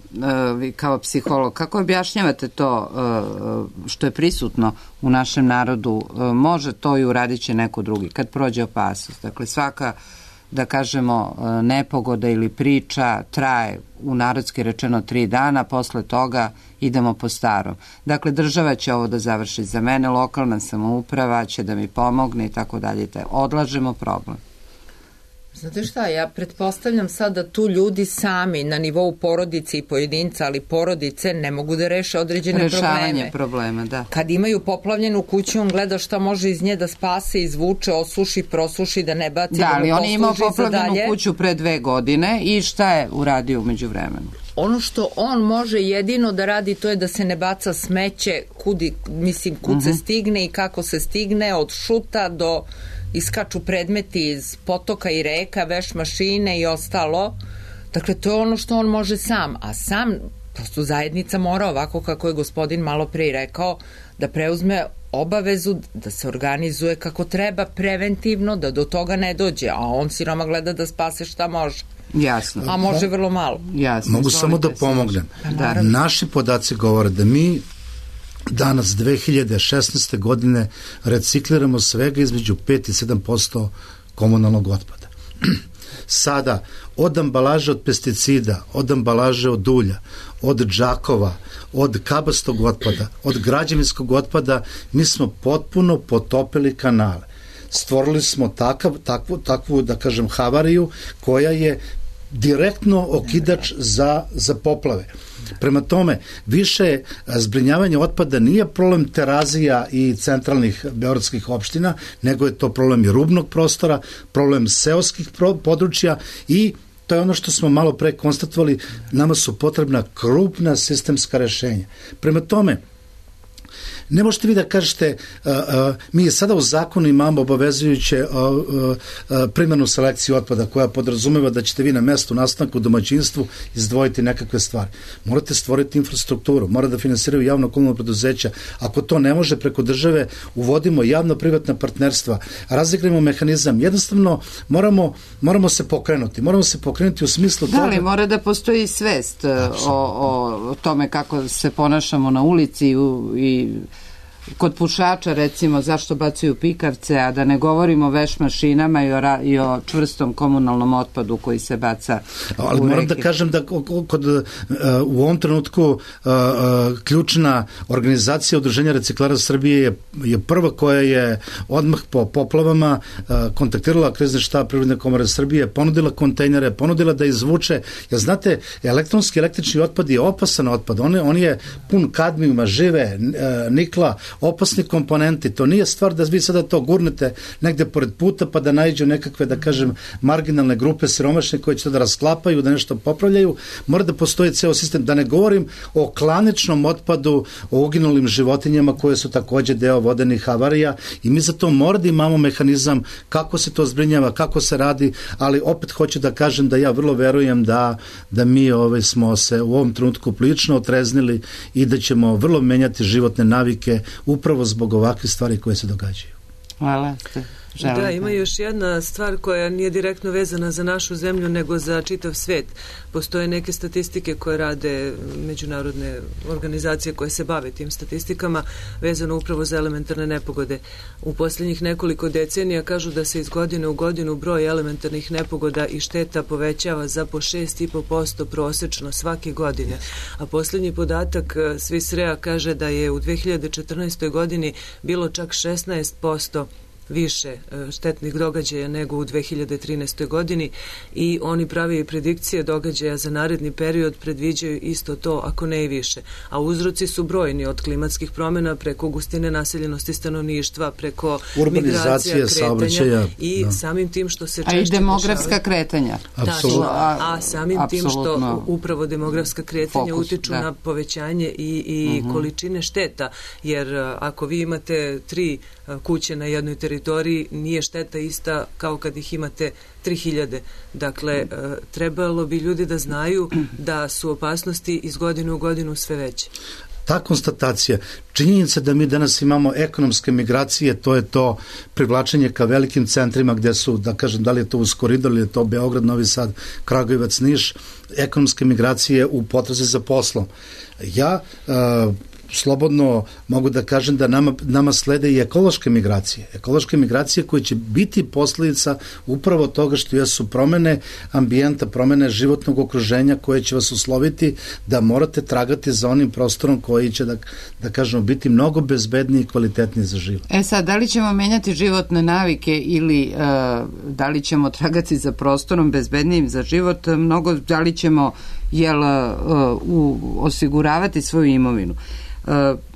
vi kao psiholog, kako objašnjavate to što je prisutno u našem narodu? Može to i uradit će neko drugi kad prođe opasnost. Dakle, svaka, da kažemo, nepogoda ili priča traje u narodski rečeno tri dana, posle toga idemo po starom. Dakle, država će ovo da završi za mene, lokalna samouprava će da mi pomogne i tako dalje. Odlažemo problem. Znate šta, ja pretpostavljam sad da tu ljudi sami na nivou porodice i pojedinca, ali porodice ne mogu da reše određene probleme. Rešavanje problema, da. Kad imaju poplavljenu kuću, on gleda šta može iz nje da spase, izvuče, osuši, prosuši, da ne baci, da, da ali mu on je imao poplavljenu dalje. kuću pre dve godine i šta je uradio umeđu vremenu? Ono što on može jedino da radi, to je da se ne baca smeće, kudi, mislim, kud uh-huh. se stigne i kako se stigne, od šuta do iskaču predmeti iz potoka i reka, veš mašine i ostalo. Dakle, to je ono što on može sam, a sam, prosto zajednica mora, ovako kako je gospodin malo pre i rekao, da preuzme obavezu da se organizuje kako treba preventivno, da do toga ne dođe, a on siroma gleda da spase šta može. Jasno. A može vrlo malo. Jasno. Mogu samo da pomognem. Da. Naši podaci govore da mi danas dve hiljade šesnaeste. godine recikliramo svega između pet i sedam posto komunalnog otpada. Sada, od ambalaže od pesticida, od ambalaže od ulja, od džakova, od kabastog otpada, od građevinskog otpada, mi smo potpuno potopili kanale. Stvorili smo takav, takvu, takvu, da kažem, havariju koja je direktno okidač za, za poplave. Prema tome, više zbrinjavanje otpada nije problem Terazija i centralnih beogradskih opština, nego je to problem i rubnog prostora, problem seoskih područja i to je ono što smo malo pre konstatovali, nama su potrebna krupna sistemska rešenja. Prema tome, ne možete vi da kažete, uh, uh, mi sada u zakonu imamo obavezujuće uh, uh, primjenu selekcije otpada koja podrazumeva da ćete vi na mestu nastanku u domaćinstvu izdvojiti nekakve stvari. Morate stvoriti infrastrukturu, mora da finansiraju javno komunalno preduzeća. Ako to ne može preko države, uvodimo javno-privatna partnerstva, razigramo mehanizam. Jednostavno moramo, moramo se pokrenuti. Moramo se pokrenuti u smislu da, toga... Da li mora da postoji svest o, o, o tome kako se ponašamo na ulici i, i kod pušača, recimo, zašto bacaju pikavce, a da ne govorimo o veš mašinama i o, ra, i o čvrstom komunalnom otpadu koji se baca ali u moram reke. Da kažem da kod, uh, u ovom trenutku uh, uh, ključna organizacija Udruženja reciklara Srbije je, je prva koja je odmah po poplavama uh, kontaktirala krizni štab Privredne komore Srbije, ponudila kontejnere, ponudila da izvuče, jer znate, elektronski električni otpad je opasan otpad, on je, on je pun kadmijuma, žive, uh, nikla, opasni komponenti, to nije stvar da vi sada to gurnete negde pored puta pa da naiđu nekakve, da kažem, marginalne grupe siromašne koje će to da rasklapaju, da nešto popravljaju, mora da postoji ceo sistem, da ne govorim o klaničnom otpadu, o uginulim životinjama koje su takođe deo vodenih havarija i mi za to mora da imamo mehanizam kako se to zbrinjava, kako se radi, ali opet hoću da kažem da ja vrlo verujem da, da mi ove smo se u ovom trenutku prilično otreznili i da ćemo vrlo menjati životne navike upravo zbog ovakve stvari koje se događaju. Hvala. Želite? Da, ima još jedna stvar koja nije direktno vezana za našu zemlju, nego za čitav svet. Postoje neke statistike koje rade međunarodne organizacije koje se bave tim statistikama, vezano upravo za elementarne nepogode. U posljednjih nekoliko decenija kažu da se iz godine u godinu broj elementarnih nepogoda i šteta povećava za po šest i po posto prosečno svake godine. A posljednji podatak Swisrea kaže da je u dve hiljade četrnaestoj godini bilo čak šesnaest posto više štetnih događaja nego u dve hiljade trinaestoj godini i oni pravi predikcije događaja za naredni period, predviđaju isto to, ako ne i više. A uzroci su brojni, od klimatskih promjena preko gustine naseljenosti stanovništva, preko migracija, kretanja i da. Samim tim što se češće... A i demografska dešavaju. Kretanja. Tačno, a, a samim tim što upravo demografska kretanja Fokus, utiču da. Na povećanje i, i uh-huh. količine šteta, jer ako vi imate tri kuće na jednoj teritoriji, nije šteta ista kao kad ih imate tri hiljade. Dakle, trebalo bi ljudi da znaju da su opasnosti iz godine u godinu sve veće. Ta konstatacija, činjenica da mi danas imamo ekonomske migracije, to je to privlačenje ka velikim centrima gdje su, da kažem, da li je to uz koridor ili je to Beograd, Novi Sad, Kragujevac, Niš, ekonomske migracije u potrazi za poslom. Ja uh, slobodno mogu da kažem da nama, nama slede i ekološke migracije. Ekološke migracije koje će biti posljedica upravo toga što jesu promene ambijenta, promene životnog okruženja koje će vas usloviti da morate tragati za onim prostorom koji će, da, da kažemo, biti mnogo bezbedniji i kvalitetniji za život. E sad, da li ćemo menjati životne navike ili uh, da li ćemo tragati za prostorom bezbednijim za život, mnogo da li ćemo jel, uh, u, osiguravati svoju imovinu. Uh,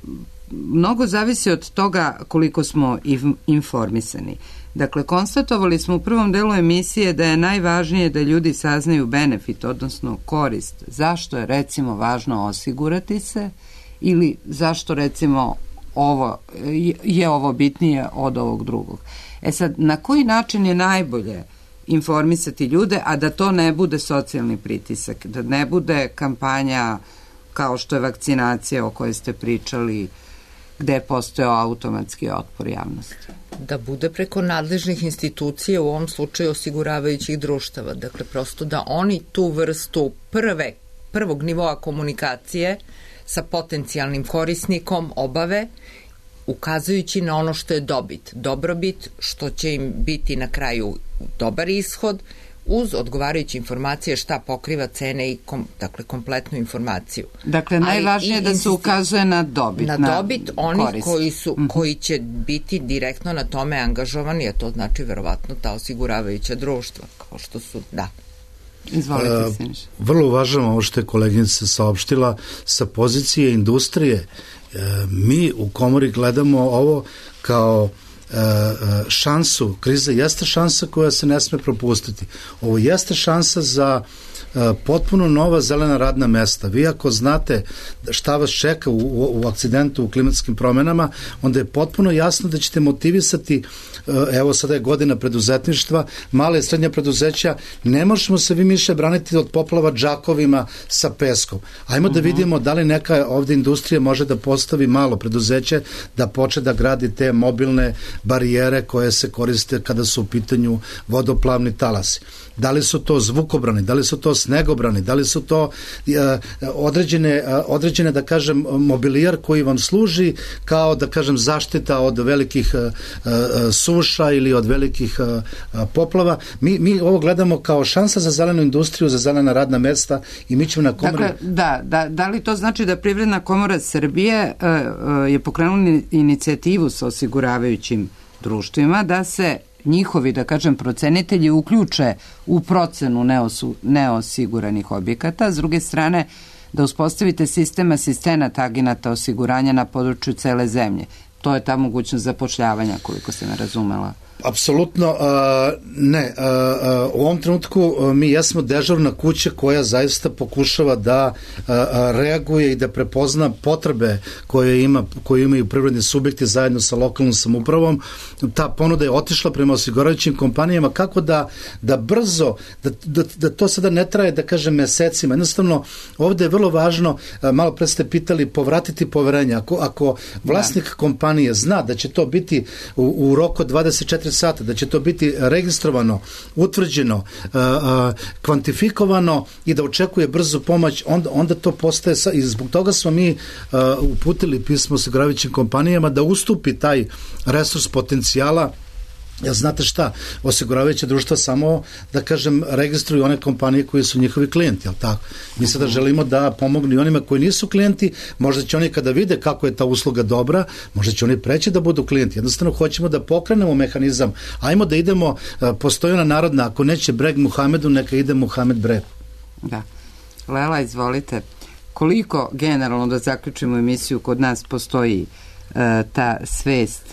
mnogo zavisi od toga koliko smo informisani. Dakle, konstatovali smo u prvom delu emisije da je najvažnije da ljudi saznaju benefit, odnosno korist. Zašto je, recimo, važno osigurati se ili zašto, recimo, ovo, je ovo bitnije od ovog drugog. E sad, na koji način je najbolje informisati ljude, a da to ne bude socijalni pritisak, da ne bude kampanja kao što je vakcinacija o kojoj ste pričali, gde je postojao automatski otpor javnosti? Da bude preko nadležnih institucija, u ovom slučaju osiguravajućih društava. Dakle, prosto da oni tu vrstu prve, prvog nivoa komunikacije sa potencijalnim korisnikom obave, ukazujući na ono što je dobit, dobrobit, što će im biti na kraju dobar ishod, uz odgovarajuće informacije šta pokriva cene i kom, dakle, kompletnu informaciju. Dakle, najvažnije je da se ukazuje na dobit. Na, na dobit onih koji, su, mm-hmm. koji će biti direktno na tome angažovani, a to znači verovatno ta osiguravajuća društva, kao što su, da. Izvolite, Siniš. E, vrlo uvažamo ovo što je koleginica saopštila sa pozicije industrije. E, mi u Komori gledamo ovo kao šansu, kriza jeste šansa koja se ne sme propustiti. Ovo jeste šansa za potpuno nova zelena radna mesta. Vi ako znate šta vas čeka u, u, u akcidentu, u klimatskim promenama, onda je potpuno jasno da ćete motivisati, evo sada je godina preduzetništva, male i srednje preduzeća, ne možemo se vi miše braniti od poplava džakovima sa peskom. Ajmo uh-huh. da vidimo da li neka ovde industrija može da postavi malo preduzeće, da poče da gradi te mobilne barijere koje se koriste kada su u pitanju vodoplavni talasi. Da li su to zvukobrani, da li su to snegobrani, da li su to uh, određene, uh, određene, da kažem, mobilijar koji vam služi kao, da kažem, zaštita od velikih uh, uh, suša ili od velikih uh, uh, poplava. Mi, mi ovo gledamo kao šansa za zelenu industriju, za zelena radna mesta i mi ćemo na komori... Dakle, da, da, da li to znači da Privredna komora Srbije uh, uh, je pokrenula inicijativu sa osiguravajućim društvima da se njihovi, da kažem, procenitelji uključe u procenu neosu, neosiguranih objekata, s druge strane da uspostavite sistem asistenata agenata osiguranja na području cele zemlje. To je ta mogućnost zapošljavanja, koliko se ne razumela. Apsolutno uh, ne. Uh, uh, u ovom trenutku uh, mi jesmo dežurna kuća koja zaista pokušava da uh, reaguje i da prepozna potrebe koje, ima, koje imaju privredni subjekti zajedno sa lokalnom samoupravom. Ta ponuda je otišla prema osiguravajućim kompanijama kako da, da brzo, da, da, da to sada ne traje, da kažem, mesecima. Jednostavno, ovde je vrlo važno, uh, malo pre ste pitali, povratiti poverenje. Ako, ako vlasnik da. kompanije kompanije zna da će to biti u, u roku dvadeset četiri sata, da će to biti registrovano, utvrđeno, a, a, kvantifikovano i da očekuje brzu pomoć, onda, onda to postaje, sa, i zbog toga smo mi a, uputili pismo osiguravajućim kompanijama da ustupi taj resurs potencijala. Ja, znate šta, osiguravajuće društva samo, da kažem, registruju one kompanije koji su njihovi klijenti, jel tako? Mi sada želimo da pomognu i onima koji nisu klijenti, možda će oni kada vide kako je ta usluga dobra, možda će oni preći da budu klijenti. Jednostavno hoćemo da pokrenemo mehanizam, ajmo da idemo, postoji ona narodna, ako neće breg Muhamedu, neka ide Muhamed bregu. Da. Lela, izvolite, koliko generalno, da zaključimo emisiju, kod nas postoji ta svest,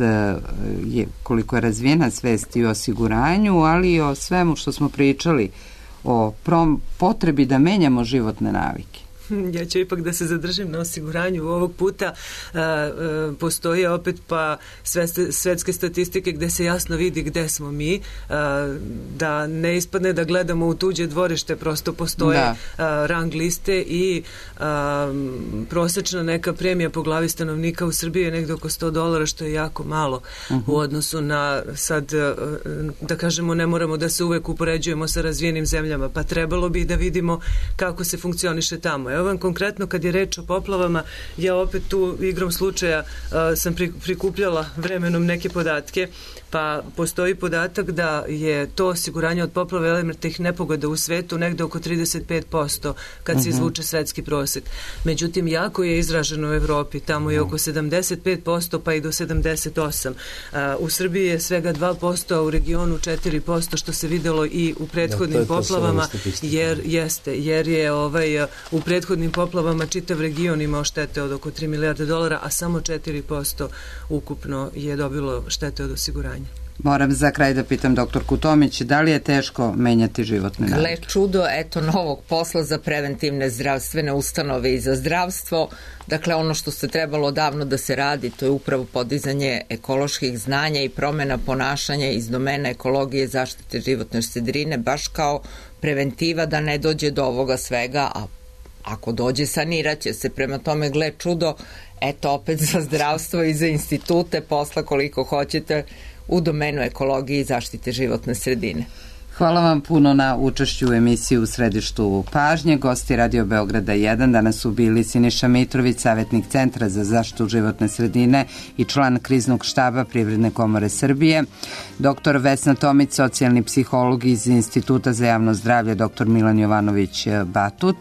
je, koliko je razvijena svest i o osiguranju, ali i o svemu što smo pričali, o prom, potrebi da menjamo životne navike? Ja ću ipak da se zadržim na osiguranju. Ovog puta a, a, postoje opet pa sve, svetske statistike gde se jasno vidi gde smo mi, a, da ne ispadne da gledamo u tuđe dvorište, prosto postoje da. a, rang liste i a, prosečna neka premija po glavi stanovnika u Srbiji je negde oko sto dolara, što je jako malo uh-huh. u odnosu na sad, a, da kažemo, ne moramo da se uvek upoređujemo sa razvijenim zemljama, pa trebalo bi da vidimo kako se funkcioniše tamo. Evo vam konkretno kad je reč o poplavama, ja opet tu igrom slučaja uh, sam prikupljala vremenom neke podatke, pa postoji podatak da je to osiguranje od poplave elementarnih nepogoda u svetu negde oko trideset pet posto kad uh-huh. se izvuče svetski prosek. Međutim, jako je izraženo u Evropi, tamo je oko sedamdeset pet posto pa i do sedamdeset osam posto. Uh, u Srbiji je svega dva posto, a u regionu četiri posto, što se videlo i u prethodnim da, poplavama, jer jeste, jer je ovaj, u prethodnim poplavama čitav region imao štete od oko tri milijarde dolara, a samo četiri posto ukupno je dobilo štete od osiguranja. Moram za kraj da pitam doktorku Tomić, da li je teško menjati životne navike? Gle čudo, eto, novog posla za preventivne zdravstvene ustanove i za zdravstvo. Dakle, ono što se trebalo davno da se radi, to je upravo podizanje ekoloških znanja i promjena ponašanja iz domena ekologije, zaštite životne sredine, baš kao preventiva da ne dođe do ovoga svega, a ako dođe, sanirat će se. Prema tome, gle čudo, eto opet za zdravstvo i za institute posla koliko hoćete u domenu ekologije i zaštite životne sredine. Hvala vam puno na učešću u emisiji U središtu pažnje. Gosti Radio Beograda jedan danas su bili Siniša Mitrović, savjetnik Centra za zaštitu životne sredine i član kriznog štaba Privredne komore Srbije, doktor Vesna Tomić, socijalni psiholog iz Instituta za javno zdravlje, doktor Milan Jovanović Batut,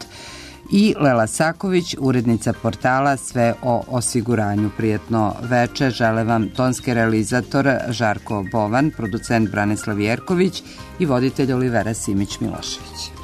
i Lela Saković, urednica portala Sve o osiguranju. Prijetno veče žele vam tonski realizator Žarko Bovan, producent Branislav Jerković i voditelj Olivera Simić Milošević.